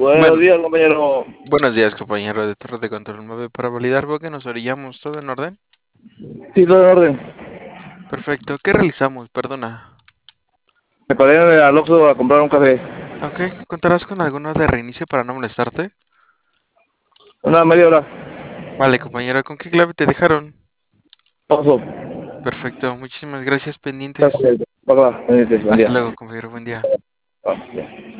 Buenos Bueno, días, compañero. buenos días, compañero de Torre de Control 9. Para validar que nos orillamos, ¿todo en orden? Sí, todo en orden. Perfecto. ¿Qué realizamos? Perdona. Me paré en el Oxxo a comprar un café. Ok, ¿contarás con alguna de reinicio para no molestarte? Una media hora. Vale, compañero, ¿con qué clave te dejaron? Oxxo. Perfecto, muchísimas gracias, Gracias, pendientes. compañero. Va, va, pendientes, buen Hasta día. luego, compañero, buen día. Va, ya.